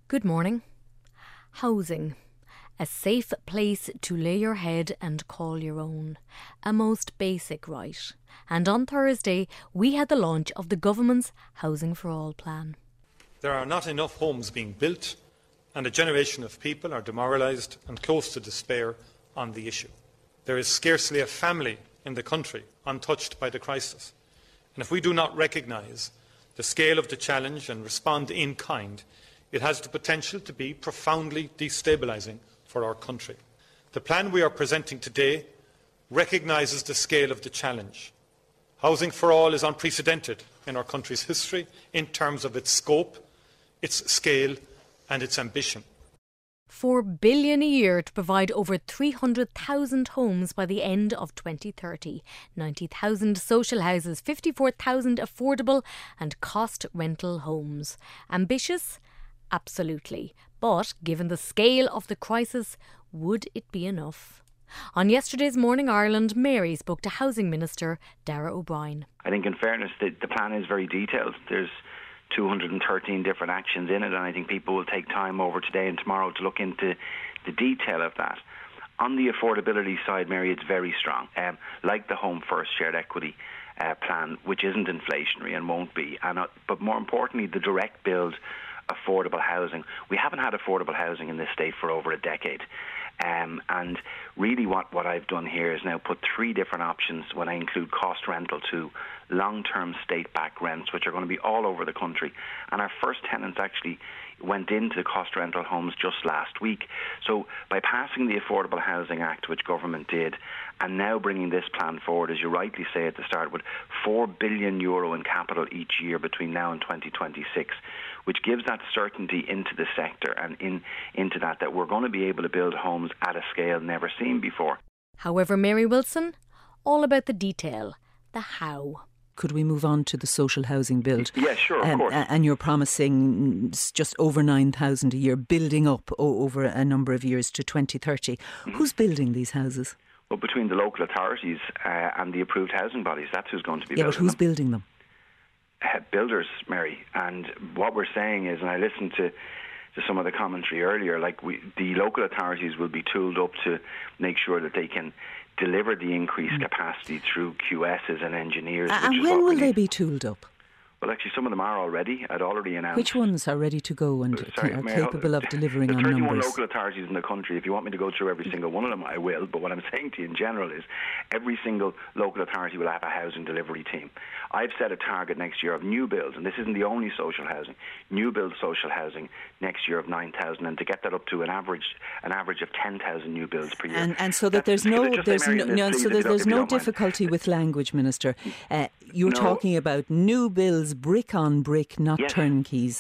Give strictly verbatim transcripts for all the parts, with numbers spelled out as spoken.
Good morning. Housing. A safe place to lay your head and call your own. A most basic right. And on Thursday, we had the launch of the government's Housing for All plan. There are not enough homes being built, and a generation of people are demoralised and close to despair on the issue. There is scarcely a family in the country untouched by the crisis. And if we do not recognise the scale of the challenge and respond in kind, it has the potential to be profoundly destabilising for our country. The plan we are presenting today recognises the scale of the challenge. Housing for All is unprecedented in our country's history in terms of its scope, its scale and its ambition. Four billion a year to provide over three hundred thousand homes by the end of twenty thirty. ninety thousand social houses, fifty-four thousand affordable and cost rental homes. Ambitious? Absolutely. But given the scale of the crisis, would it be enough? On yesterday's Morning Ireland, Mary spoke to Housing Minister Darragh O'Brien. I think in fairness, the, the plan is very detailed. There's two hundred thirteen different actions in it, and I think people will take time over today and tomorrow to look into the detail of that. On the affordability side, Mary, it's very strong. Um, like the Home First Shared Equity uh, plan, which isn't inflationary and won't be, and uh, but more importantly, the direct build affordable housing. We haven't had affordable housing in this state for over a decade. Um, and really what, what I've done here is now put three different options when I include cost rental to long-term state-backed rents, which are going to be all over the country. And our first tenants actually went into cost rental homes just last week. So by passing the Affordable Housing Act, which government did, and now bringing this plan forward, as you rightly say at the start, with four billion euro in capital each year between now and twenty twenty-six, which gives that certainty into the sector and in into that, that we're going to be able to build homes at a scale never seen before. However, Mary Wilson, all about the detail, the how. Could we move on to the social housing build? Yeah, sure, of um, course. And you're promising just over nine thousand a year, building up o- over a number of years to twenty thirty. Mm-hmm. Who's building these houses? Well, between the local authorities uh, and the approved housing bodies, that's who's going to be yeah, building them. Yeah, but who's them. building them? Uh, builders, Mary. And what we're saying is, and I listened to to some of the commentary earlier, like we, the local authorities will be tooled up to make sure that they can deliver the increased mm. capacity through Q S's and engineers. Uh, and when will they be tooled up? Well, actually, some of them are already. I'd already announced. Which ones are ready to go and Sorry, are Mayor, capable of delivering on numbers? There's thirty-one numbers? local authorities in the country. If you want me to go through every single one of them, I will. But what I'm saying to you in general is every single local authority will have a housing delivery team. I've set a target next year of new builds, and this isn't the only social housing, new build social housing next year of nine thousand, and to get that up to an average an average of ten thousand new builds per year. And, and so that there's no there's no, no so there's, there's no difficulty with language, Minister. Uh, you're no. talking about new builds, brick on brick, not yes. turnkeys.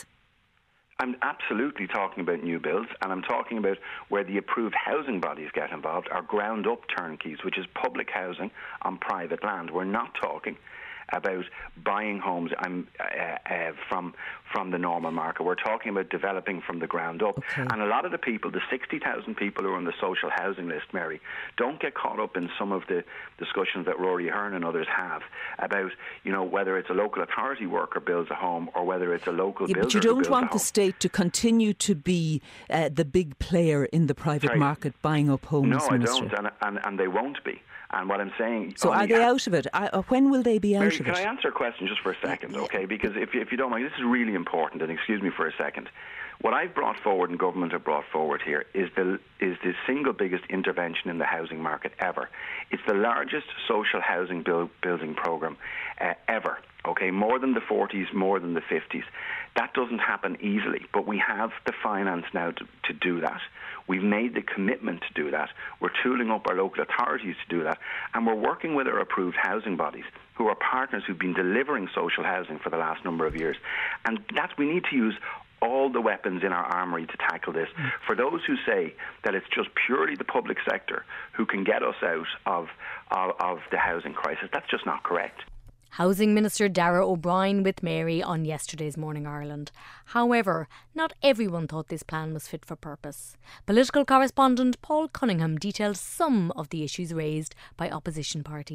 I'm absolutely talking about new builds, and I'm talking about where the approved housing bodies get involved are ground-up turnkeys, which is public housing on private land. We're not talking about buying homes um, uh, uh, from from the normal market. We're talking about developing from the ground up. Okay. And a lot of the people, the sixty thousand people who are on the social housing list, Mary, don't get caught up in some of the discussions that Rory Hearn and others have about, you know, whether it's a local authority worker builds a home or whether it's a local yeah, builder. But you don't want the state to continue to be uh, the big player in the private Sorry. market buying up homes, No, Minister. I don't, and, and, and they won't be. And what I'm saying... So are they out of it? I, when will they be out Mary, of can it? I answer a question just for a second, okay? Because if you, if you don't mind, this is really important, and excuse me for a second. What I've brought forward and government have brought forward here is the is the single biggest intervention in the housing market ever. It's the largest social housing build, building programme uh, ever, okay? More than the forties, more than the fifties. That doesn't happen easily, but we have the finance now to, to do that. We've made the commitment to do that. We're tooling up our local authorities to do that. And we're working with our approved housing bodies who are partners who've been delivering social housing for the last number of years. And that we need to use all the weapons in our armoury to tackle this. For those who say that it's just purely the public sector who can get us out of, of, of the housing crisis, that's just not correct. Housing Minister Darragh O'Brien with Mary on yesterday's Morning Ireland. However, not everyone thought this plan was fit for purpose. Political correspondent Paul Cunningham detailed some of the issues raised by opposition parties.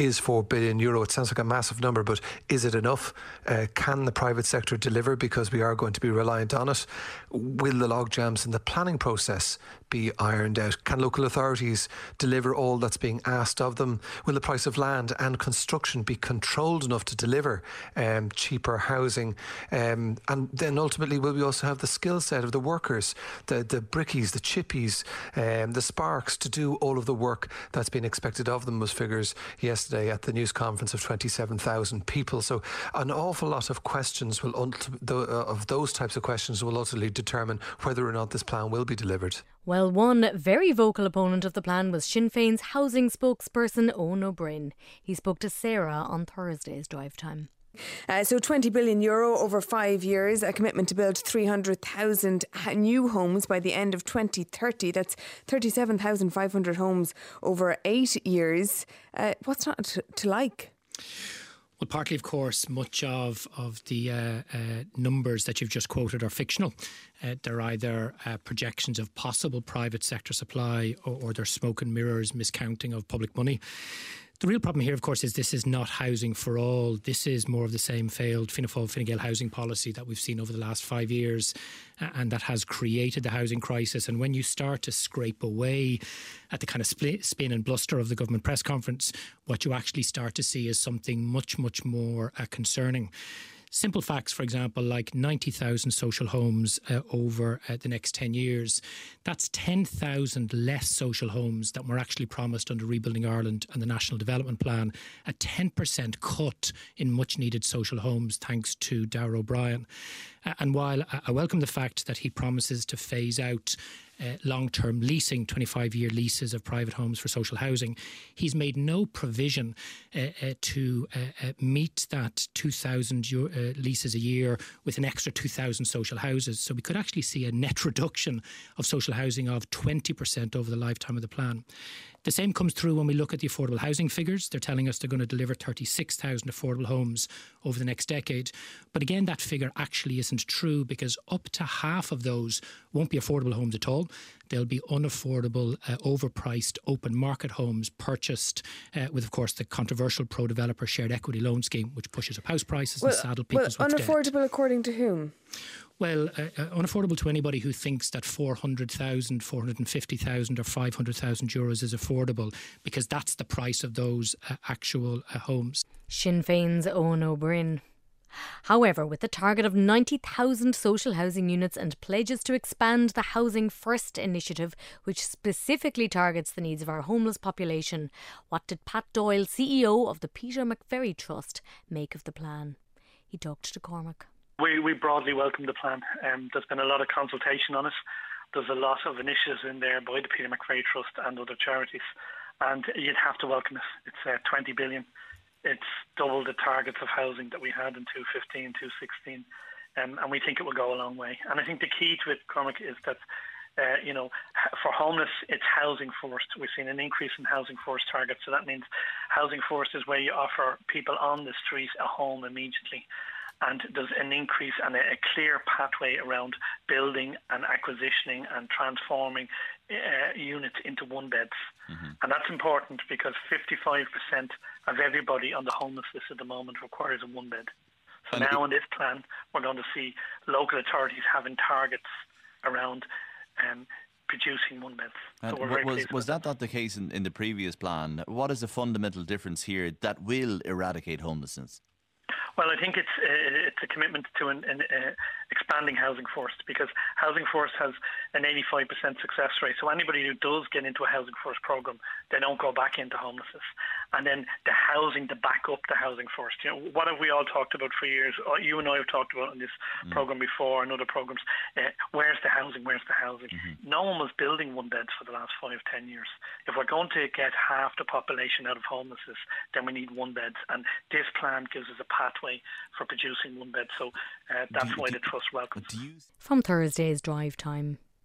is four billion euro. It sounds like a massive number, but is it enough? Uh, can the private sector deliver? Because we are going to be reliant on it. Will the logjams in the planning process be ironed out? Can local authorities deliver all that's being asked of them? Will the price of land and construction be controlled enough to deliver um, cheaper housing? Um, and then ultimately, will we also have the skill set of the workers, the, the brickies, the chippies, um, the sparks to do all of the work that's been expected of them? Was figures yesterday at the news conference of twenty-seven thousand people. So an awful lot of questions will ulti- the, uh, of those types of questions will ultimately determine whether or not this plan will be delivered. Well, one very vocal opponent of the plan was Sinn Féin's housing spokesperson Eoin Ó Broin. He spoke to Sarah on Thursday's Drive Time. Uh, so twenty billion euro over five years, a commitment to build three hundred thousand new homes by the end of twenty thirty. That's thirty-seven thousand five hundred homes over eight years. Uh, what's not to, to like? Well, partly, of course, much of, of the uh, uh, numbers that you've just quoted are fictional. Uh, they're either uh, projections of possible private sector supply or, or they're smoke and mirrors, miscounting of public money. The real problem here, of course, is this is not housing for all. This is more of the same failed Fianna Fáil, Fine Gael housing policy that we've seen over the last five years uh, and that has created the housing crisis. And when you start to scrape away at the kind of split, spin and bluster of the government press conference, what you actually start to see is something much, much more uh, concerning. Simple facts, for example, like ninety thousand social homes uh, over uh, the next ten years. That's ten thousand less social homes that were actually promised under Rebuilding Ireland and the National Development Plan. A ten percent cut in much needed social homes thanks to Darragh O'Brien. Uh, and while I welcome the fact that he promises to phase out Uh, long-term leasing, twenty-five year leases of private homes for social housing, he's made no provision uh, uh, to uh, uh, meet that two thousand uh, leases a year with an extra two thousand social houses. So we could actually see a net reduction of social housing of twenty percent over the lifetime of the plan. The same comes through when we look at the affordable housing figures. They're telling us they're going to deliver thirty-six thousand affordable homes over the next decade. But again, that figure actually isn't true because up to half of those won't be affordable homes at all. They'll be unaffordable, uh, overpriced, open market homes purchased uh, with, of course, the controversial pro-developer shared equity loan scheme, which pushes up house prices well, and saddle people's well, with debt. Unaffordable according to whom? Well, uh, uh, unaffordable to anybody who thinks that four hundred thousand, four hundred fifty thousand or five hundred thousand euros is affordable, because that's the price of those uh, actual uh, homes. Sinn Féin's Eoin Ó Broin. However, with the target of ninety thousand social housing units and pledges to expand the Housing First initiative, which specifically targets the needs of our homeless population, what did Pat Doyle, C E O of the Peter McVerry Trust, make of the plan? He talked to Cormac. We, we broadly welcome the plan. Um, there's been a lot of consultation on it. There's a lot of initiatives in there by the Peter McVerry Trust and other charities, and you'd have to welcome it. It's uh, twenty billion. It's double the targets of housing that we had in two fifteen, two sixteen, um, and we think it will go a long way. And I think the key to it, Cormac, is that uh, you know, for homeless, it's housing first. We've seen an increase in housing first targets, so that means housing first is where you offer people on the street a home immediately. And there's an increase and a, a clear pathway around building and acquisitioning and transforming uh, units into one beds. Mm-hmm. And that's important because fifty-five percent of everybody on the homeless list at the moment requires a one bed. So and now in this plan, we're going to see local authorities having targets around um, producing one beds. And so we're was was that not the case in, in the previous plan? What is the fundamental difference here that will eradicate homelessness? Well, I think it's uh, it's a commitment to an, an uh, expanding Housing First, because Housing First has an eighty-five percent success rate. So anybody who does get into a Housing First programme, they don't go back into homelessness. And then the housing to back up the Housing First. You know, what have we all talked about for years? You and I have talked about in this mm. programme before and other programmes. Uh, where's the housing? Where's the housing? Mm-hmm. No one was building one beds for the last five, ten years. If we're going to get half the population out of homelessness, then we need one beds. And this plan gives us a pathway for producing one bed. So uh, that's you, why do, the Trust welcomes. From Thursday's Drive Time.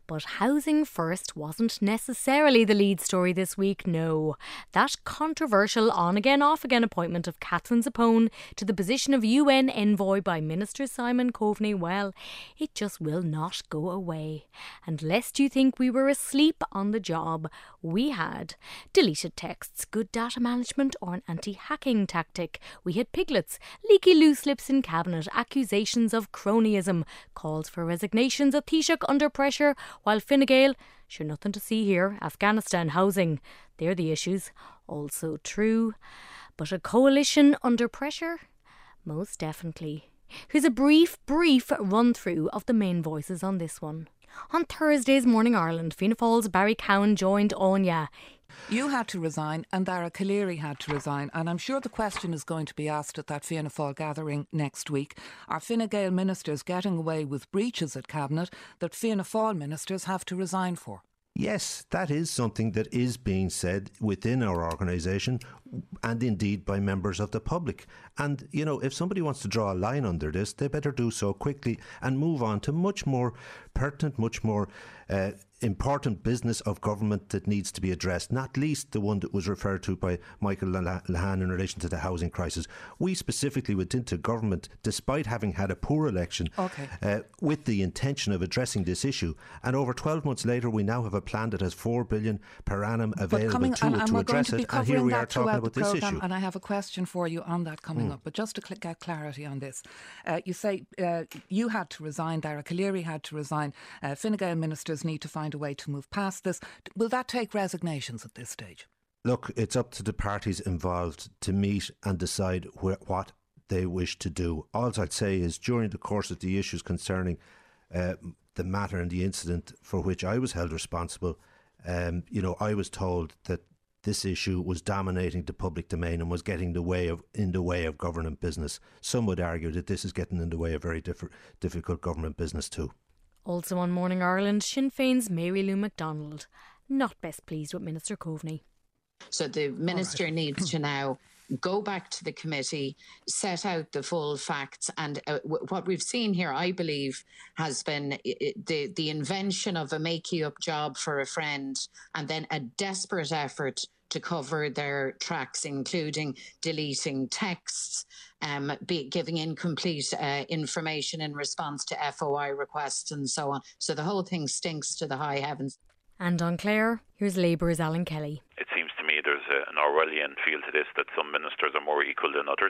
But Housing First wasn't necessarily the lead story this week, no. That controversial on-again, off-again appointment of Catherine Zappone to the position of U N envoy by Minister Simon Coveney, well, it just will not go away. And lest you think we were asleep on the job, we had deleted texts, good data management or an anti-hacking tactic. We had piglets, leaky loose lips in cabinet, accusations of cronyism, calls for resignations of Taoiseach under pressure, while Fine Gael, sure nothing to see here, Afghanistan housing, they're the issues. Also true. But a coalition under pressure? Most definitely. Here's a brief, brief run-through of the main voices on this one. On Thursday's Morning Ireland, Fianna Fáil's Barry Cowan joined Anya. You had to resign and Dara Calleary had to resign, and I'm sure the question is going to be asked at that Fianna Fáil gathering next week. Are Fine Gael ministers getting away with breaches at Cabinet that Fianna Fáil ministers have to resign for? Yes, that is something that is being said within our organisation and indeed by members of the public. And, you know, if somebody wants to draw a line under this, they better do so quickly and move on to much more pertinent, much more uh, important business of government that needs to be addressed, not least the one that was referred to by Michael Lehane in relation to the housing crisis. We specifically went into government, despite having had a poor election, okay. uh, with the intention of addressing this issue. And over twelve months later, we now have a plan that has four billion per annum available coming, to and, it and to address to it. And here we are talking about this programme, issue. And I have a question for you on that coming Mm. up. But just to cl- get clarity on this, uh, you say uh, you had to resign, Dara Calleary had to resign. Uh, Fine Gael ministers need to find a way to move past this. Will that take resignations at this stage? Look, it's up to the parties involved to meet and decide wh- what they wish to do. All I'd say is during the course of the issues concerning uh, the matter and the incident for which I was held responsible, um, you know, I was told that this issue was dominating the public domain and was getting the way of in the way of government business. Some would argue that this is getting in the way of very diff- difficult government business too. Also on Morning Ireland, Sinn Féin's Mary Lou McDonald, not best pleased with Minister Coveney. So the Minister right. needs to now go back to the committee, set out the full facts. And uh, w- what we've seen here, I believe, has been it, the, the invention of a make-you-up job for a friend and then a desperate effort to cover their tracks, including deleting texts, um, be, giving incomplete uh, information in response to F O I requests and so on. So the whole thing stinks to the high heavens. And on Clare, here's Labour's Alan Kelly. It seems to me there's a, an Orwellian feel to this, that some ministers are more equal than others.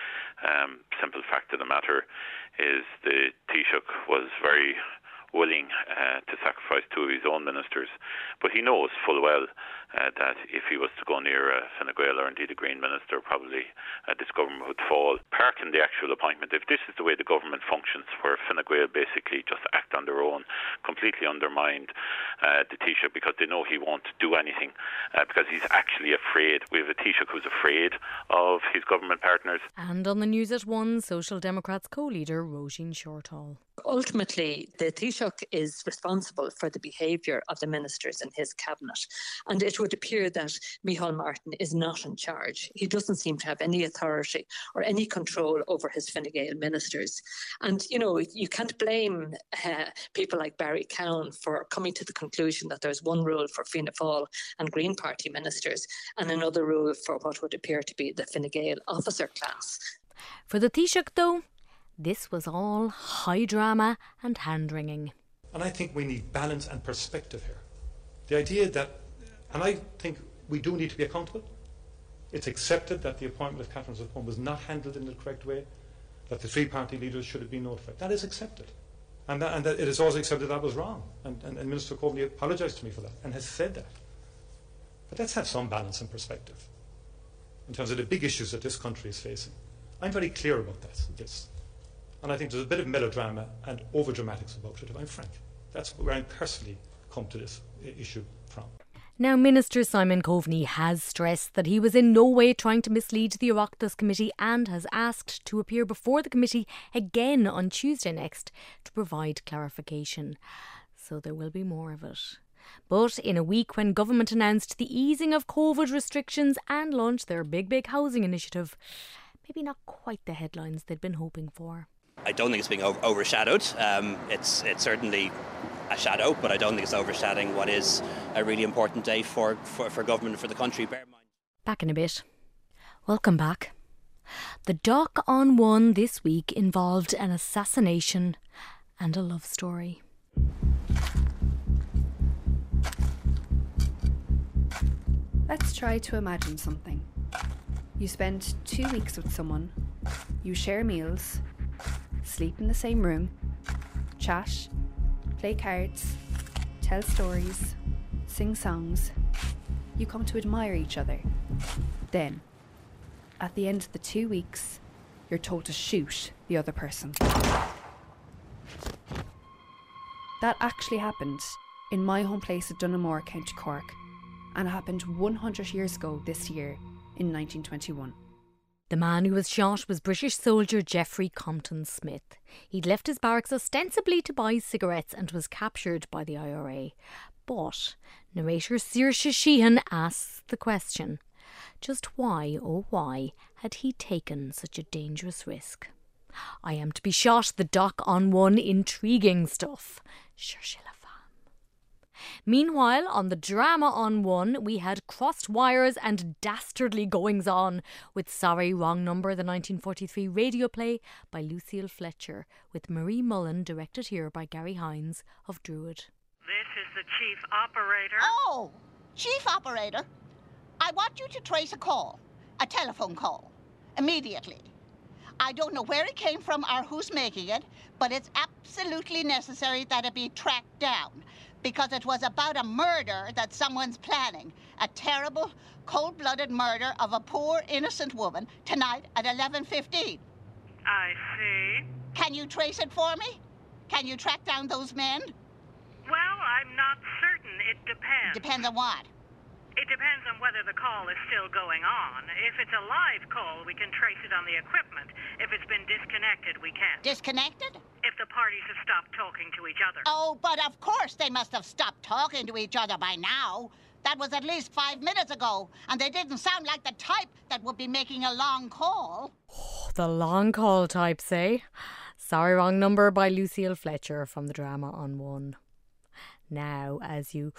Um, simple fact of the matter is the Taoiseach was very willing uh, to sacrifice two of his own ministers, but he knows full well uh, that if he was to go near a Fine Gael or indeed a Green minister, probably uh, this government would fall. Park in the actual appointment, if this is the way the government functions, where Fine Gael basically just act on their own, completely undermined uh, the Taoiseach because they know he won't do anything, uh, because he's actually afraid. We have a Taoiseach who's afraid of his government partners. And on the news at one, Social Democrats co-leader Roisin Shortall. Ultimately, the Taoiseach is responsible for the behaviour of the ministers in his cabinet. And it would appear that Micheál Martin is not in charge. He doesn't seem to have any authority or any control over his Fine Gael ministers. And, you know, you can't blame uh, people like Barry Cowan for coming to the conclusion that there's one rule for Fianna Fáil and Green Party ministers and another rule for what would appear to be the Fine Gael officer class. For the Taoiseach, though, this was all high drama and hand-wringing. And I think we need balance and perspective here. The idea that, and I think we do need to be accountable. It's accepted that the appointment of Catherine Zappone was not handled in the correct way, that the three party leaders should have been notified. That is accepted. And that, and that it is also accepted that was wrong. And, and, and Minister Coveney apologised to me for that and has said that. But let's have some balance and perspective in terms of the big issues that this country is facing. I'm very clear about that. This. And I think there's a bit of melodrama and over-dramatics about it, if I'm frank. That's where I personally come to this issue from. Now, Minister Simon Coveney has stressed that he was in no way trying to mislead the Oireachtas Committee and has asked to appear before the committee again on Tuesday next to provide clarification. So there will be more of it. But in a week when government announced the easing of COVID restrictions and launched their big, big housing initiative, maybe not quite the headlines they'd been hoping for. I don't think it's being over- overshadowed. Um, it's it's certainly a shadow, but I don't think it's overshadowing what is a really important day for, for, for government and for the country. Bear in mind. Back in a bit. Welcome back. The doc on One this week involved an assassination and a love story. Let's try to imagine something. You spend two weeks with someone, you share meals, sleep in the same room, chat, play cards, tell stories, sing songs. You come to admire each other. Then, at the end of the two weeks, you're told to shoot the other person. That actually happened in my home place of Dunamore, County Cork, and it happened one hundred years ago this year in nineteen twenty-one. The man who was shot was British soldier Geoffrey Compton Smith. He'd left his barracks ostensibly to buy cigarettes and was captured by the I R A. But narrator Saoirse Sheehan asks the question, just why, oh why, had he taken such a dangerous risk? I am to be shot, the doc on One, intriguing stuff. Cherchez la femme. Meanwhile, on the drama on One, we had crossed wires and dastardly goings on with Sorry, Wrong Number, the nineteen forty-three radio play by Lucille Fletcher, with Marie Mullen, directed here by Gary Hines of Druid. This is the chief operator. Oh, chief operator. I want you to trace a call, a telephone call, immediately. I don't know where it came from or who's making it, but it's absolutely necessary that it be tracked down, because it was about a murder that someone's planning, a terrible, cold-blooded murder of a poor, innocent woman tonight at eleven fifteen. I see. Can you trace it for me? Can you track down those men? Well, I'm not certain. It depends. Depends on what? It depends on whether the call is still going on. If it's a live call, we can trace it on the equipment. If it's been disconnected, we can't. Disconnected? If the parties have stopped talking to each other. Oh, but of course they must have stopped talking to each other by now. That was at least five minutes ago, and they didn't sound like the type that would be making a long call. Oh, the long call type, say? Sorry, Wrong Number by Lucille Fletcher from the drama on One. Now, as you...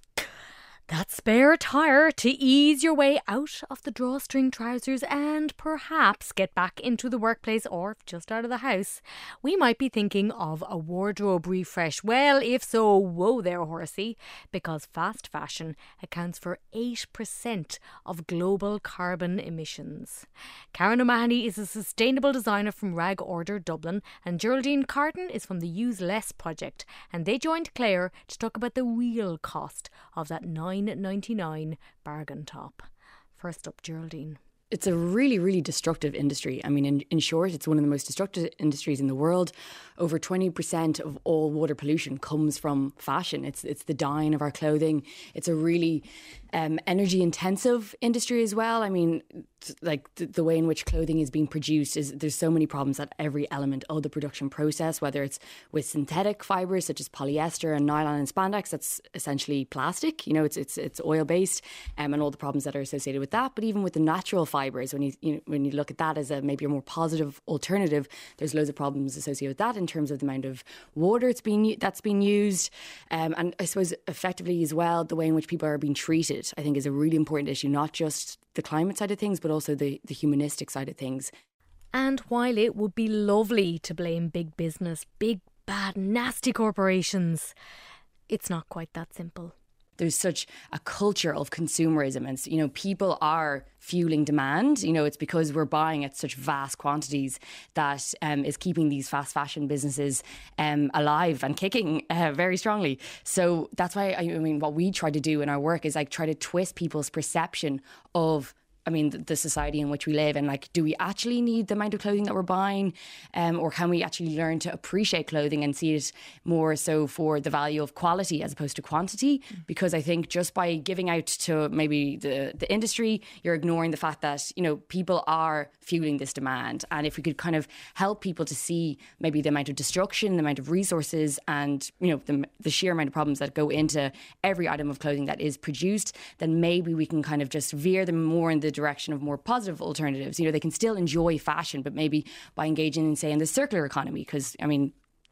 that spare tyre to ease your way out of the drawstring trousers and perhaps get back into the workplace or just out of the house, we might be thinking of a wardrobe refresh. Well, if so, whoa there, horsey, because fast fashion accounts for eight percent of global carbon emissions. Karen O'Mahony is a sustainable designer from Rag Order Dublin, and Geraldine Carton is from the Use Less project, and they joined Claire to talk about the real cost of that nine ninety-nine bargain top. First up, Geraldine. It's a really, really destructive industry. I mean, in, in short, it's one of the most destructive industries in the world. Over twenty percent of all water pollution comes from fashion. It's it's the dyeing of our clothing. It's a really um, energy-intensive industry as well. I mean, like the, the way in which clothing is being produced is there's so many problems at every element of the production process, whether it's with synthetic fibres such as polyester and nylon and spandex, that's essentially plastic. You know, it's it's it's oil-based, um, and all the problems that are associated with that. But even with the natural fibres, when you, you know, when you look at that as a maybe a more positive alternative, there's loads of problems associated with that in terms of the amount of water it's being that's being used, um, and I suppose effectively as well the way in which people are being treated, I think, is a really important issue. Not just the climate side of things, but also the the humanistic side of things. And while it would be lovely to blame big business, big bad nasty corporations, it's not quite that simple. There's such a culture of consumerism, and you know, people are fueling demand. You know, it's because we're buying at such vast quantities that um, is keeping these fast fashion businesses um, alive and kicking uh, very strongly. So that's why I mean, what we try to do in our work is like try to twist people's perception of, I mean, the, the society in which we live, and like, do we actually need the amount of clothing that we're buying, um, or can we actually learn to appreciate clothing and see it more so for the value of quality as opposed to quantity? Mm. Because I think just by giving out to maybe the, the industry, you're ignoring the fact that, you know, people are fueling this demand. And if we could kind of help people to see maybe the amount of destruction, the amount of resources, and, you know, the, the sheer amount of problems that go into every item of clothing that is produced, then maybe we can kind of just veer them more in the direction of more positive alternatives. You know, they can still enjoy fashion, but maybe by engaging in, say, in the circular economy, because I mean,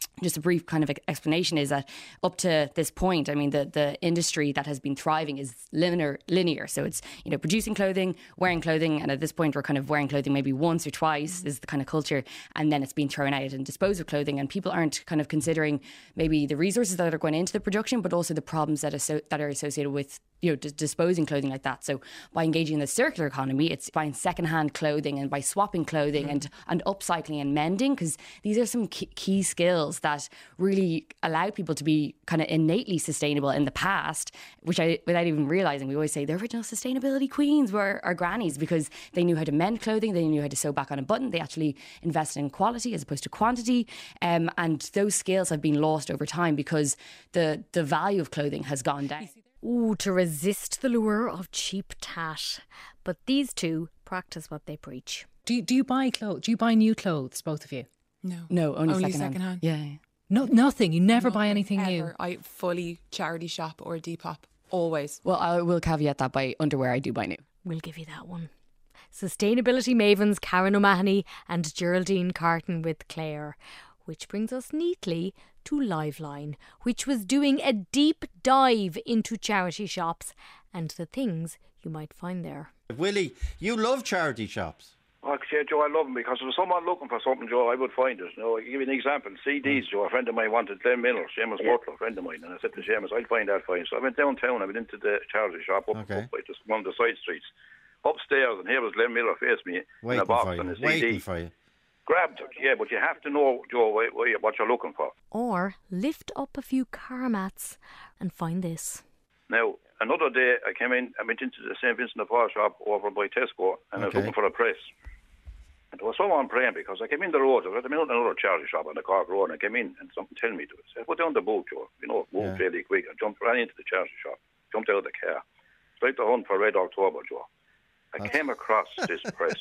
just a brief kind of explanation is that up to this point, I mean, the, the industry that has been thriving is linear, linear. So it's, you know, producing clothing, wearing clothing. And at this point, we're kind of wearing clothing maybe once or twice is the kind of culture. And then it's being thrown out and disposed of clothing. And people aren't kind of considering maybe the resources that are going into the production, but also the problems that are, so, that are associated with, you know, d- disposing clothing like that. So by engaging in the circular economy, it's buying secondhand clothing and by swapping clothing mm. and, and upcycling and mending, because these are some key, key skills that really allow people to be kind of innately sustainable in the past, which I, without even realising, we always say the original sustainability queens were our grannies, because they knew how to mend clothing, they knew how to sew back on a button, they actually invested in quality as opposed to quantity, um, and those skills have been lost over time because the, the value of clothing has gone down. Ooh, to resist the lure of cheap tat. But these two practice what they preach. Do you, do you buy clothes? Do you buy new clothes, both of you? No. No, only, only second second hand. Yeah, yeah. No, nothing. You never Nothing, buy anything ever. new. I fully charity shop or Depop. Always. Well, I will caveat that by underwear I do buy new. We'll give you that one. Sustainability mavens Karen O'Mahony and Geraldine Carton with Claire. Which brings us neatly to Liveline, which was doing a deep dive into charity shops and the things you might find there. Willie, you love charity shops. Like I said, Joe, I love them because if there's someone looking for something, Joe, I would find it. You know, I'll give you an example. C Ds, Joe, a friend of mine wanted Glenn Miller, Seamus yeah. Butler, a friend of mine, and I said to Seamus, I'll find that for you. So I went downtown, I went into the charity shop up, okay. up by just one of the side streets. Upstairs, and here was Glenn Miller faced me Waiting in a box for you. and a C D. Waiting for you. Grabbed it, yeah, but you have to know, Joe, what you're looking for. Or lift up a few car mats and find this. Now, another day I came in, I went into the Saint Vincent de Paul shop over by Tesco, and okay. I was looking for a press. And there was someone praying because I came in the road, I was in another charity shop on the Cork Road, and I came in and something told me to it. I said, put down the boot, Joe. You know, moved yeah. really quick. I jumped right into the charity shop, jumped out of the car, straight to hunt for Red October, Joe. I That's... came across this press.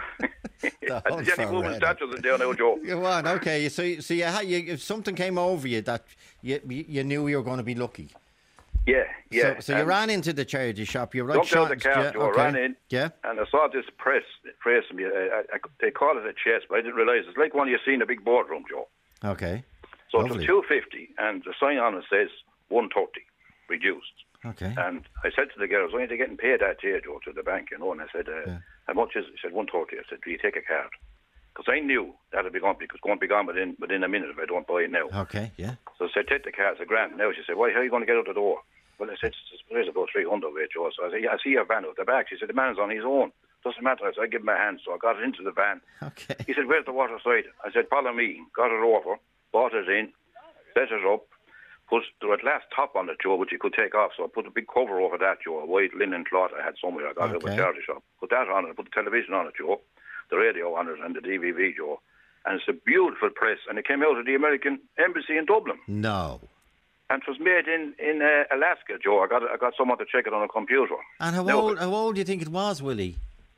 And Jenny Woman statues in there now, Joe. Go on, okay. So, so you had, you, if something came over you that you you knew you were going to be lucky. Yeah, yeah. So, so you ran into the charity shop. You right jumped out of the car, yeah, Joe. Okay. Ran in. Yeah. And I saw this press, press me. I, I, they call it a chest, but I didn't realise it's like one you see in a big boardroom, Joe. Okay. So Lovely. It was two fifty, and the sign on it says one thirty, reduced. Okay. And I said to the girls, "When are they getting paid that day, Joe, to the bank?" You know, and I said, uh, yeah. "How much is it?" He said, one thirty. I said, "Do you take a card?" Because I knew that'd be gone, because going to be gone within within a minute if I don't buy it now. Okay, yeah. So I said, "Take the card." It's a grand. Now she said, "Why? How are you going to get out the door?" Well, I said, "There's about three hundred of it, Joe." So I said, "Yeah, I see your van out the back." She said, "The man's on his own. Doesn't matter." I said, "I give him a hand." So I got it into the van. Okay. He said, "Where's the water side?" I said, "Follow me." Got it over, bought it in, set it up. Put there was a glass top on it, Joe, which you could take off. So I put a big cover over that, Joe, a white linen cloth I had somewhere. I got okay. it at a charity shop. Put that on it. Put the television on it, Joe, the radio on it, and the D V D, Joe. And it's a beautiful press. And it came out of the American Embassy in Dublin. No. And it was made in in uh, Alaska, Joe. I got I got someone to check it on a computer. And how now, old how old do you think it was, Willie?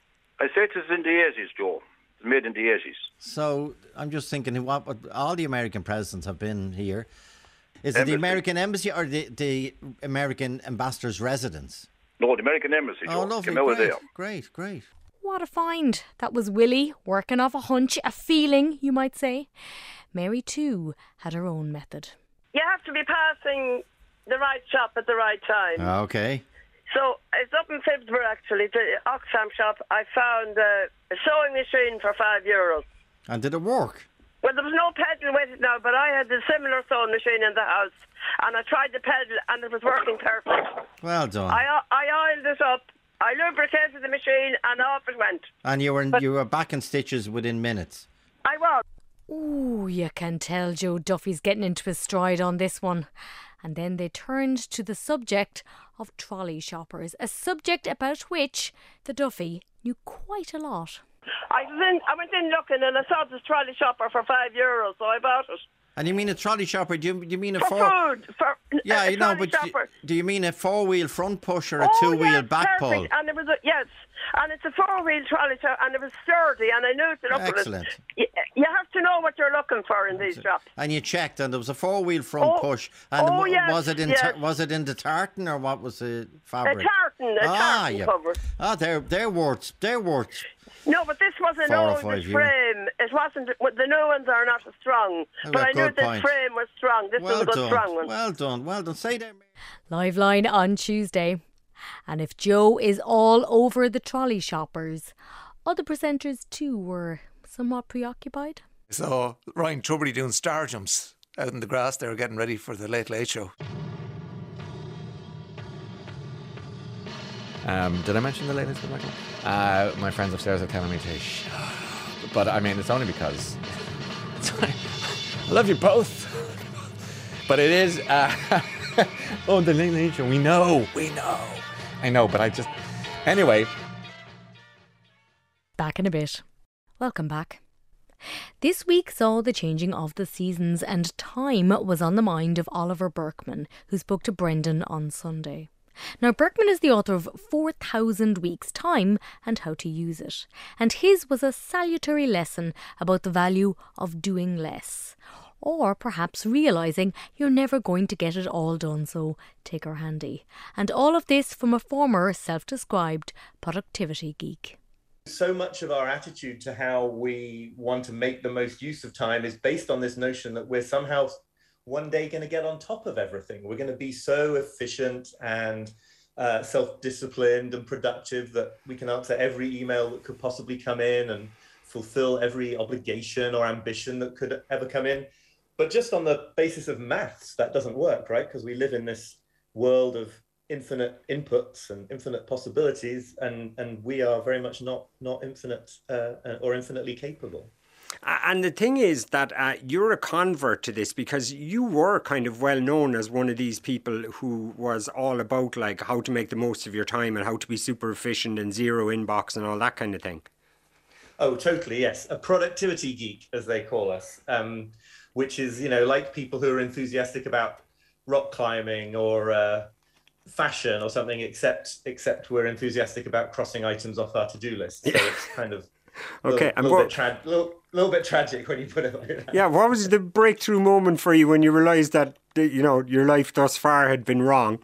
I said it's in the eighties, Joe. It's made in the eighties. So I'm just thinking, what, what all the American presidents have been here. Is Embassy. it the American Embassy or the, the American Ambassador's residence? No, the American Embassy, Joe. Oh, lovely. Came out Great, there. great, great. What a find. That was Willie, working off a hunch, a feeling, you might say. Mary, too, had her own method. You have to be passing the right shop at the right time. Okay. So it's up in Phibsborough, actually, the Oxfam shop. I found a, a sewing machine for five euros. And did it work? Well, there was no pedal with it now, but I had a similar sewing machine in the house, and I tried the pedal, and it was working perfect. Well done. I I oiled it up, I lubricated the machine, and off it went. And you were But you were back in stitches within minutes. I was. Ooh, you can tell Joe Duffy's getting into his stride on this one. And then they turned to the subject of trolley shoppers, a subject about which the Duffy knew quite a lot. I was in, I went in looking, and I saw this trolley shopper for five euros, so I bought it. And you mean a trolley shopper? Do you, do you mean a for four? food, for yeah, a you know, but shopper. do, do you mean a four-wheel front push or a oh, two-wheel yes, back perfect. pull? And it was a, yes, and it's a four-wheel trolley shopper, and it was sturdy, and I knew to look Excellent. at it. You, you have to know what you're looking for in these shops. And you checked, and there was a four-wheel front oh, push. And oh, w- yes, was it in yes. tar- was it in the tartan or what was the fabric? A tartan, a ah, tartan yeah. cover. Ah, they're they're worth they're worth No, but this was an Four or old five years. frame. It wasn't. The new ones are not as strong. Oh, but I knew good this point. frame was strong. This Well was a good done. strong one. Well done. Well done. Say that. Live line on Tuesday. And if Joe is all over the trolley shoppers, other presenters too were somewhat preoccupied. So Ryan Tubridy doing star jumps out in the grass. They were getting ready for the Late Late Show. Um, did I mention the latest with Michael? Uh, my friends upstairs are telling me to shut up. But I mean, it's only because it's only, I love you both. But it is. Uh, oh, the Late Late Show. We know. We know. I know, but I just. Anyway. Back in a bit. Welcome back. This week saw the changing of the seasons, and time was on the mind of Oliver Burkeman, who spoke to Brendan on Sunday. Now, Burkeman is the author of four thousand Weeks Time and How to Use It, and his was a salutary lesson about the value of doing less, or perhaps realising you're never going to get it all done, so take her handy. And all of this from a former self-described productivity geek. So much of our attitude to how we want to make the most use of time is based on this notion that we're somehow one day going to get on top of everything. We're going to be so efficient and uh, self-disciplined and productive that we can answer every email that could possibly come in and fulfill every obligation or ambition that could ever come in. But just on the basis of maths, that doesn't work, right? Because we live in this world of infinite inputs and infinite possibilities, and, and we are very much not, not infinite uh, or infinitely capable. And the thing is that uh, you're a convert to this because you were kind of well known as one of these people who was all about like how to make the most of your time and how to be super efficient and zero inbox and all that kind of thing. Oh, totally, yes. A productivity geek, as they call us, um, which is, you know, like people who are enthusiastic about rock climbing or uh, fashion or something, except except we're enthusiastic about crossing items off our to-do list. So it's kind of okay, a little, little, bit tra- little, little bit tragic when you put it like that. Yeah, what was the breakthrough moment for you when you realised that, you know, your life thus far had been wrong?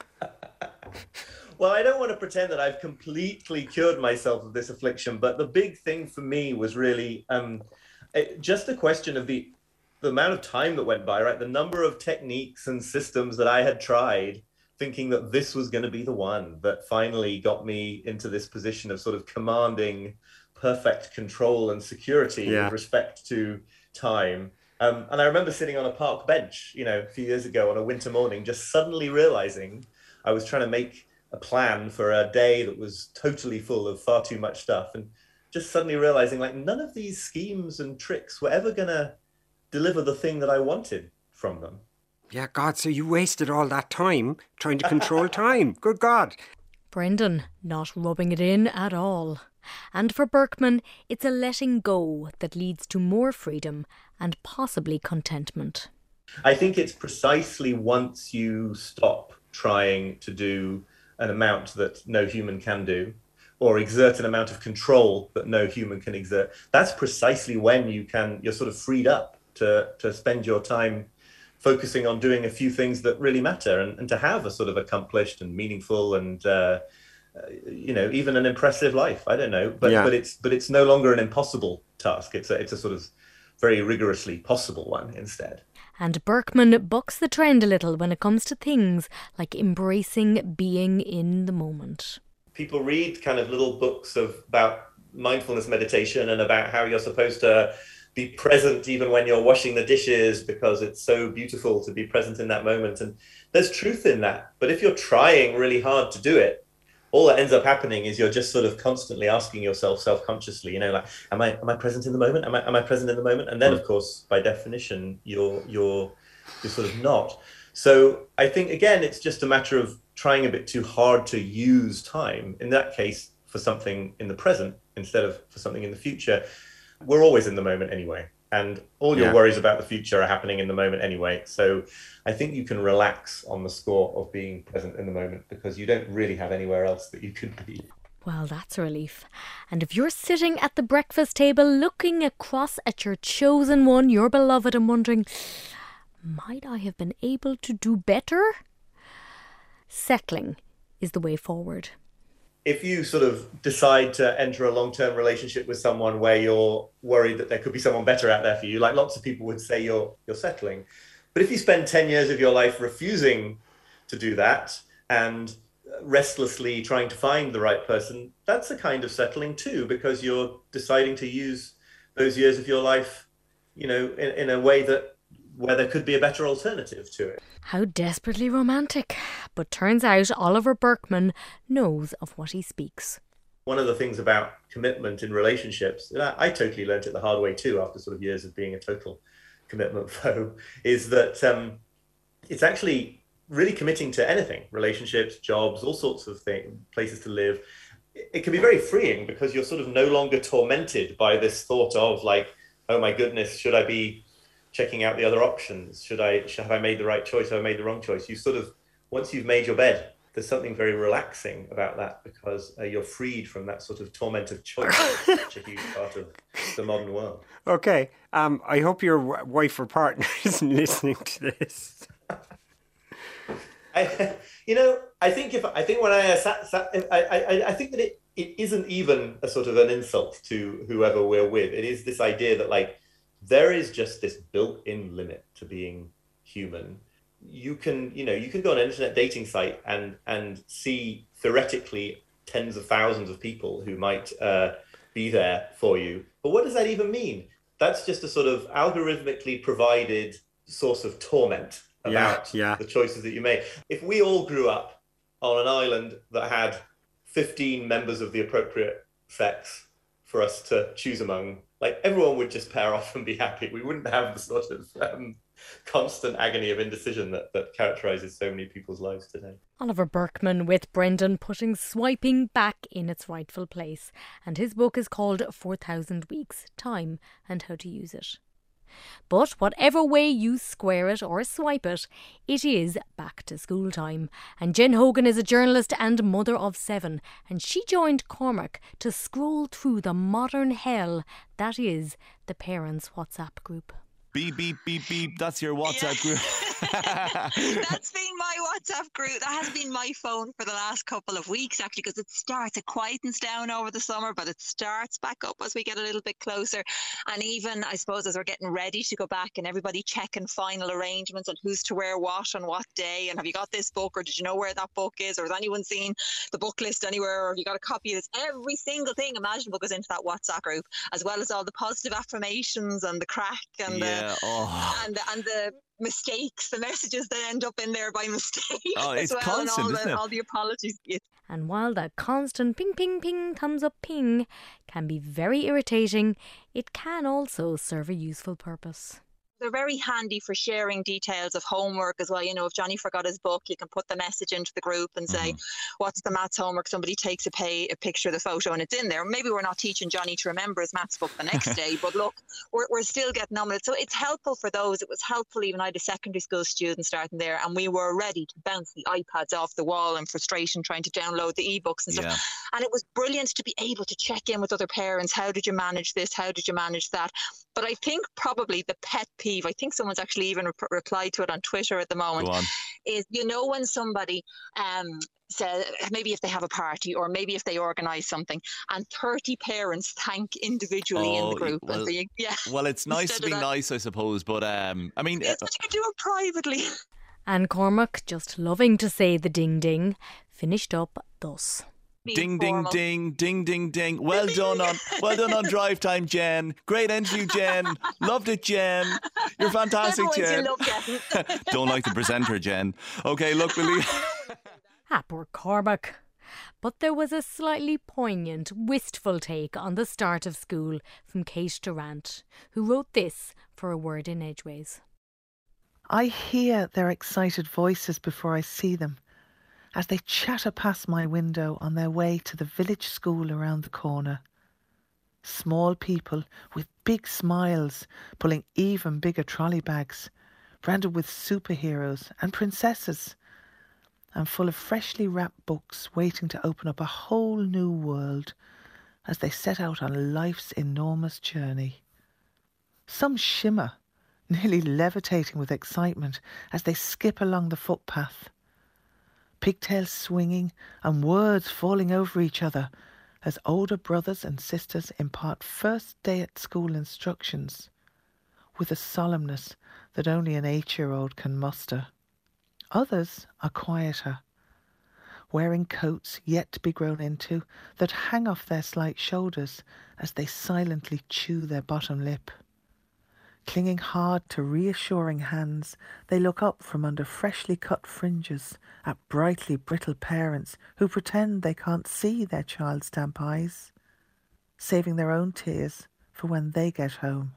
Well, I don't want to pretend that I've completely cured myself of this affliction, but the big thing for me was really um, it, just a question of the the amount of time that went by, right? The number of techniques and systems that I had tried, thinking that this was going to be the one that finally got me into this position of sort of commanding perfect control and security yeah. with respect to time. Um, and I remember sitting on a park bench, you know, a few years ago on a winter morning, just suddenly realizing I was trying to make a plan for a day that was totally full of far too much stuff, and just suddenly realizing like none of these schemes and tricks were ever going to deliver the thing that I wanted from them. Yeah, God, so you wasted all that time trying to control time. Good God. Brendan, not rubbing it in at all. And for Burkeman, it's a letting go that leads to more freedom and possibly contentment. I think it's precisely once you stop trying to do an amount that no human can do, or exert an amount of control that no human can exert, that's precisely when you can, you're sort of freed up to, to spend your time focusing on doing a few things that really matter, and, and to have a sort of accomplished and meaningful and, uh, uh, you know, even an impressive life. I don't know, but, yeah. but it's but it's no longer an impossible task. It's a, it's a sort of very rigorously possible one instead. And Burkeman bucks the trend a little when it comes to things like embracing being in the moment. People read kind of little books of about mindfulness meditation and about how you're supposed to be present even when you're washing the dishes because it's so beautiful to be present in that moment. And there's truth in that. But if you're trying really hard to do it, all that ends up happening is you're just sort of constantly asking yourself self-consciously, you know, like, am I am I present in the moment? Am I am I present in the moment? And then, of course, by definition, you're you're you're sort of not. So I think, again, it's just a matter of trying a bit too hard to use time, in that case, for something in the present instead of for something in the future. We're always in the moment anyway, and all your yeah. worries about the future are happening in the moment anyway. So I think you can relax on the score of being present in the moment because you don't really have anywhere else that you could be. Well, that's a relief. And if you're sitting at the breakfast table looking across at your chosen one, your beloved, and wondering, might I have been able to do better? Settling is the way forward. if you sort of decide to enter a long-term relationship with someone where you're worried that there could be someone better out there for you, like lots of people would say you're you're settling. But if you spend ten years of your life refusing to do that and restlessly trying to find the right person, that's a kind of settling too, because you're deciding to use those years of your life, you know, in, in a way that where there could be a better alternative to it. How desperately romantic. But turns out Oliver Burkeman knows of what he speaks. One of the things about commitment in relationships, and I, I totally learned it the hard way too after sort of years of being a total commitment foe, is that um, it's actually really committing to anything, relationships, jobs, all sorts of things, places to live. It can be very freeing because you're sort of no longer tormented by this thought of like, oh my goodness, should I be checking out the other options? Should I, should, have I made the right choice? Have I made the wrong choice? You sort of, once you've made your bed, there's something very relaxing about that because uh, you're freed from that sort of torment of choice, such a huge part of the modern world. Okay, um, I hope your w- wife or partner isn't listening to this. I, you know, I think if I think when I sat, sat I, I, I think that it, it isn't even a sort of an insult to whoever we're with. It is this idea that like there is just this built-in limit to being human. You can, you know, you can go on an internet dating site and and see theoretically tens of thousands of people who might uh, be there for you. But what does that even mean? That's just a sort of algorithmically provided source of torment about yeah, yeah. the choices that you make. If we all grew up on an island that had fifteen members of the appropriate sex for us to choose among, like everyone would just pair off and be happy. We wouldn't have the sort of um, constant agony of indecision that, that characterises so many people's lives today. Oliver Burkeman with Brendan putting swiping back in its rightful place. And his book is called four thousand Weeks, Time and How to Use It. But whatever way you square it or swipe it, it is back to school time. And Jen Hogan is a journalist and mother of seven, and she joined Cormac to scroll through the modern hell that is the parents' WhatsApp group. Beep, beep, beep, beep. That's your WhatsApp yeah. group. That's been my WhatsApp group. That has been my phone for the last couple of weeks, actually, because it starts, it quietens down over the summer, but it starts back up as we get a little bit closer. And even, I suppose, as we're getting ready to go back and everybody checking final arrangements on who's to wear what on what day, and have you got this book, or did you know where that book is, or has anyone seen the book list anywhere, or have you got a copy of this? Every single thing imaginable goes into that WhatsApp group, as well as all the positive affirmations and the crack and yeah. the Oh. And, and the mistakes, the messages that end up in there by mistake. Oh, it's as well, constant, and all isn't the, it? all the apologies. And while that constant ping, ping, ping comes up ping can be very irritating, it can also serve a useful purpose. They're very handy for sharing details of homework as well. You know, if Johnny forgot his book, you can put the message into the group and say, mm-hmm. what's the maths homework? Somebody takes a, pay, a picture of the photo and it's in there. Maybe we're not teaching Johnny to remember his maths book the next day, but look, we're, we're still getting on with it. So it's helpful for those. It was helpful even I had a secondary school student starting there, and we were ready to bounce the iPads off the wall in frustration trying to download the ebooks and stuff. Yeah. And it was brilliant to be able to check in with other parents. How did you manage this? How did you manage that? But I think probably the pet peeve, I think someone's actually even re- replied to it on Twitter at the moment, is, you know, when somebody um, says, maybe if they have a party or maybe if they organise something and thirty parents thank individually oh, in the group. Well, and they, yeah, well it's nice to be nice, I suppose, but um, I mean... Yes, but you can do it privately. And Cormac, just loving to say the ding ding, finished up thus. Ding, ding, ding, ding, ding, ding. Well done on well done on Drive Time, Jen. Great interview, Jen. Loved it, Jen. You're fantastic, Jen. Don't like the presenter, Jen. Okay, look, we'll leave. Ah, poor Cormac. But there was a slightly poignant, wistful take on the start of school from Kate Durant, who wrote this for A Word in Edgeways. I hear their excited voices before I see them, as they chatter past my window on their way to the village school around the corner. Small people with big smiles pulling even bigger trolley bags, branded with superheroes and princesses, and full of freshly wrapped books waiting to open up a whole new world as they set out on life's enormous journey. Some shimmer, nearly levitating with excitement as they skip along the footpath. pigtails swinging and words falling over each other as older brothers and sisters impart first day at school instructions with a solemnness that only an eight-year-old can muster. Others are quieter, wearing coats yet to be grown into that hang off their slight shoulders as they silently chew their bottom lip. Clinging hard to reassuring hands, they look up from under freshly cut fringes at brightly brittle parents who pretend they can't see their child's damp eyes, saving their own tears for when they get home.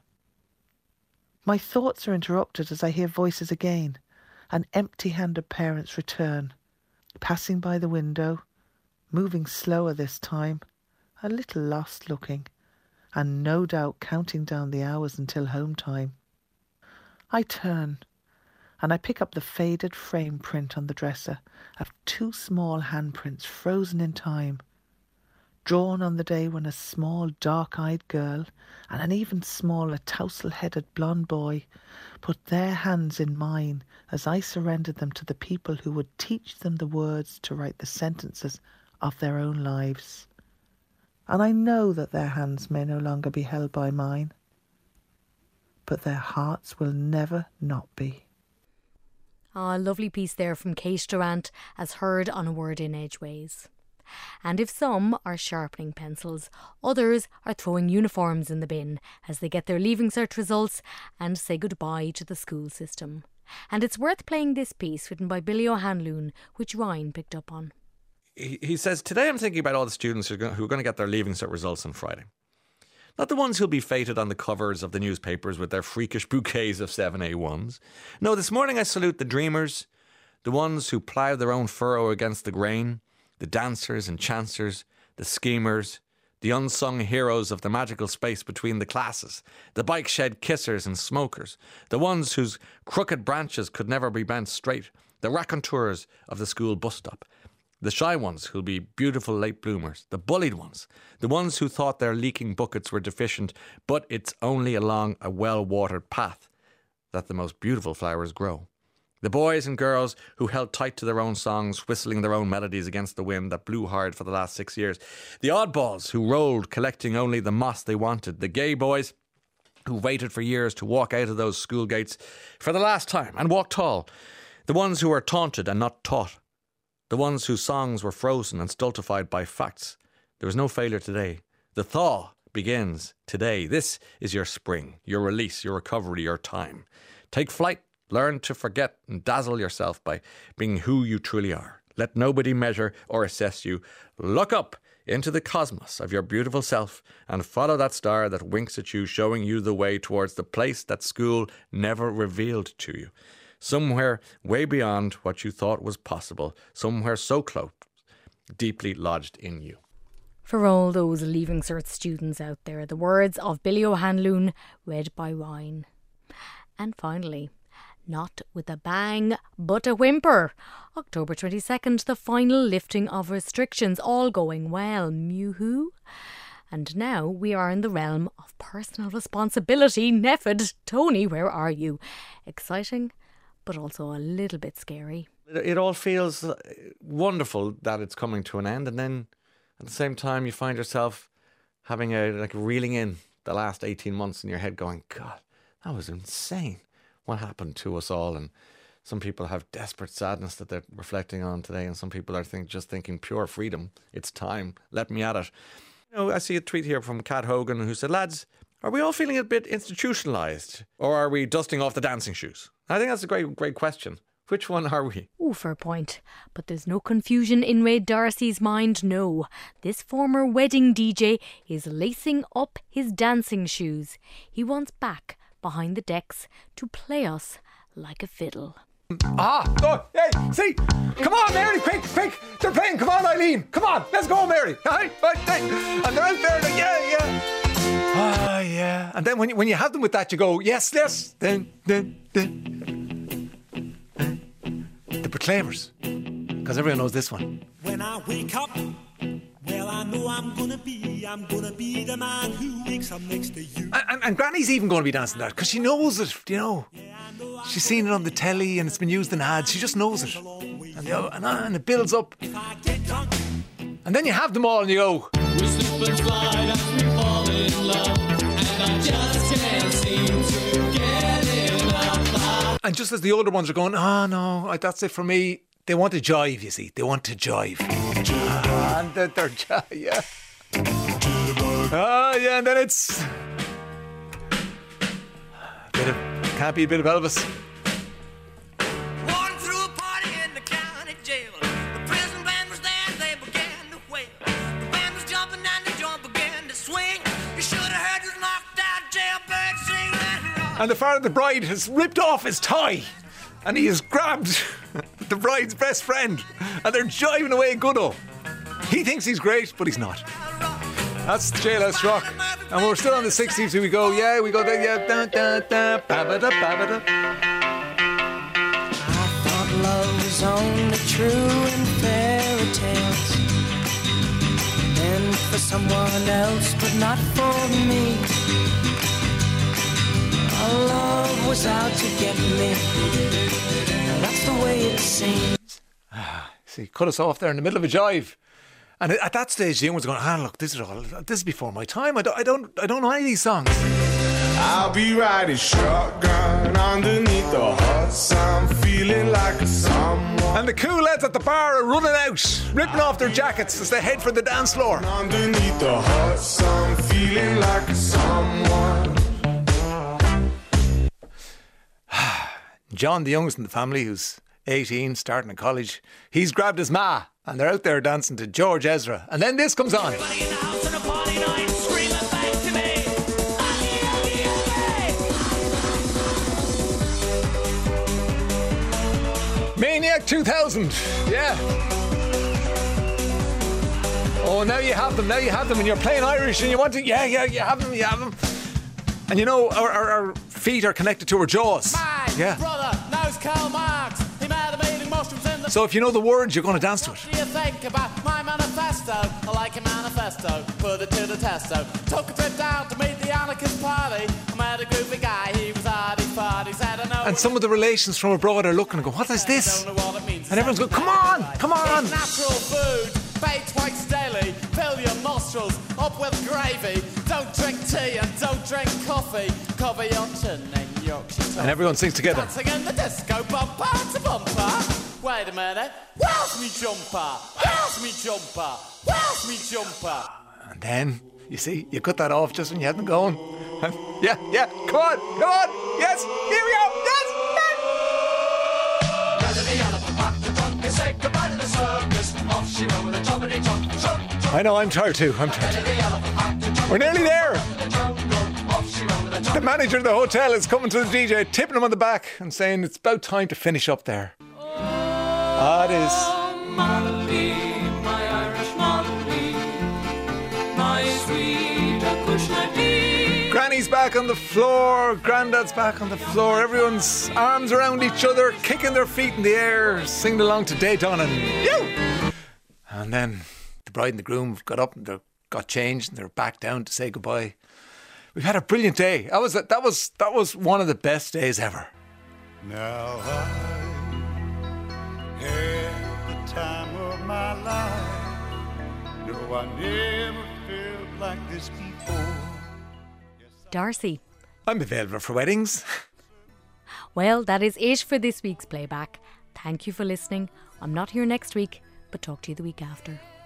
My thoughts are interrupted as I hear voices again, and empty-handed parents return, passing by the window, moving slower this time, a little lost looking, and no doubt counting down the hours until home time. I turn, and I pick up the faded frame print on the dresser of two small handprints frozen in time, drawn on the day when a small dark-eyed girl and an even smaller tousle-headed blonde boy put their hands in mine as I surrendered them to the people who would teach them the words to write the sentences of their own lives. And I know that their hands may no longer be held by mine, but their hearts will never not be. Ah, a lovely piece there from Kate Durant, as heard on A Word in Edgeways. And if some are sharpening pencils, others are throwing uniforms in the bin as they get their Leaving Cert results and say goodbye to the school system. And it's worth playing this piece written by Billy O'Hanlon, which Ryan picked up on. He says, today I'm thinking about all the students who are going to get their Leaving Cert results on Friday. Not the ones who'll be feted on the covers of the newspapers with their freakish bouquets of seven A ones. No, this morning I salute the dreamers, the ones who plough their own furrow against the grain, the dancers and chancers, the schemers, the unsung heroes of the magical space between the classes, the bike shed kissers and smokers, the ones whose crooked branches could never be bent straight, the raconteurs of the school bus stop, the shy ones who'll be beautiful late bloomers, the bullied ones, the ones who thought their leaking buckets were deficient, but it's only along a well-watered path that the most beautiful flowers grow. The boys and girls who held tight to their own songs, whistling their own melodies against the wind that blew hard for the last six years. The oddballs who rolled, collecting only the moss they wanted. The gay boys who waited for years to walk out of those school gates for the last time and walk tall. The ones who were taunted and not taught. The ones whose songs were frozen and stultified by facts. There was no failure today. The thaw begins today. This is your spring, your release, your recovery, your time. Take flight, learn to forget and dazzle yourself by being who you truly are. Let nobody measure or assess you. Look up into the cosmos of your beautiful self and follow that star that winks at you, showing you the way towards the place that school never revealed to you. Somewhere way beyond what you thought was possible, somewhere so close, deeply lodged in you. For all those Leaving Cert students out there, the words of Billy O'Hanlon, read by Ryan. And finally, not with a bang, but a whimper. October twenty-second, the final lifting of restrictions, all going well. Mew-hoo. And now we are in the realm of personal responsibility. Neffed, Tony, where are you? Exciting, but also a little bit scary. It all feels wonderful that it's coming to an end, and then at the same time you find yourself having a like reeling in the last eighteen months in your head going, God, that was insane. What happened to us all? And some people have desperate sadness that they're reflecting on today, and some people are think, just thinking pure freedom. It's time. Let me at it. You know, I see a tweet here from Kat Hogan who said, lads, are we all feeling a bit institutionalised, or are we dusting off the dancing shoes? I think that's a great, great question. Which one are we? Oh, fair point. But there's no confusion in Ray Darcy's mind, no. This former wedding D J is lacing up his dancing shoes. He wants back behind the decks to play us like a fiddle. Ah, oh, hey, see, come on, Mary, quick, quick, they're playing, come on, Eileen, come on, let's go, Mary, hey, hey, and they're out there, like, yeah, yeah, ah, yeah, and then when you, when you have them with that, you go, yes, yes, then, then, then, the Proclaimers, because everyone knows this one. When I wake up, well, I know I'm gonna be, I'm gonna be the man who wakes up next to you. And, and, and Granny's even going to be dancing that because she knows it, you know. She's seen it on the telly and it's been used in ads. She just knows it. and, the, and, and it builds up. And then you have them all and you go, We slip and slide as we fall in love, and I just can't seem to get enough. and just as the older ones are going, oh no, that's it for me, they want to jive, you see. They want to jive. Ah, and they're, they're yeah. Oh, yeah, and then it's... A bit of, can't be a bit of Elvis. And the father of the bride has ripped off his tie and he has grabbed the bride's best friend and they're jiving away good-o. He thinks he's great, but he's not. That's Jailhouse Rock. And we're still on the sixties, here we go. Yeah, we go there. Yeah, da, da, da, ba-ba-da, ba-ba-da. I thought love was only true in fairy tales, and for someone else, but not for me. Our love was out to get me. That's the way it seems. Ah, see, cut us off there in the middle of a jive. And at that stage, the young ones are going, ah, look, this is all, this is before my time. I don't, I don't, I don't know any of these songs. I'll be riding shotgun underneath the hot sun, feeling like a someone. And the cool lads at the bar are running out, ripping off their jackets as they head for the dance floor. Underneath the hot sun, feeling like a someone. John, the youngest in the family, who's eighteen, starting in college, he's grabbed his ma and they're out there dancing to George Ezra. And then this comes on. Maniac two thousand, yeah. Oh, now you have them, now you have them, and you're playing Irish and you want to, yeah, yeah, you have them, you have them. And you know, our, our, our feet are connected to our jaws. My yeah. brother knows Karl Marx. He made a meeting mushrooms in the... So if you know the words, you're going to dance to it. What do you think about my manifesto? I like a manifesto, put it to the testo. Took a trip down to meet the anarchist party. I met a goofy guy, he was hardy farty. Said I know. And some of the relations from abroad are looking and go, what is this? And everyone's going, come on, come on. It's natural food, baked twice daily. Fill your nostrils up with gravy. Don't drink tea and don't drink coffee. Cover your chin in Yorkshire toffee. And everyone sings together. Dancing in the disco, bumper to bumper. Wait a minute. Where's me jumper? Where's me jumper? Where's me jumper? And then, you see, you cut that off just when you had them going. And yeah, yeah, come on, come on. Yes, here we go. Yes, I know, I'm tired too. I'm tired. We're nearly there. The manager of the hotel is coming to the D J, tipping him on the back and saying it's about time to finish up there. Ah, it is. Molly, my Irish Molly, my sweet Acushna. Granny's back on the floor, Grandad's back on the floor, everyone's arms around each other, kicking their feet in the air, singing along to Dayton and you. And then the bride and the groom got up and they got changed and they're back down to say goodbye. We've had a brilliant day. That was that was that was one of the best days ever. Now I had the time of my life. No, I never felt like this before. Darcy. I'm available for weddings. Well, that is it for this week's playback. Thank you for listening. I'm not here next week, but talk to you the week after.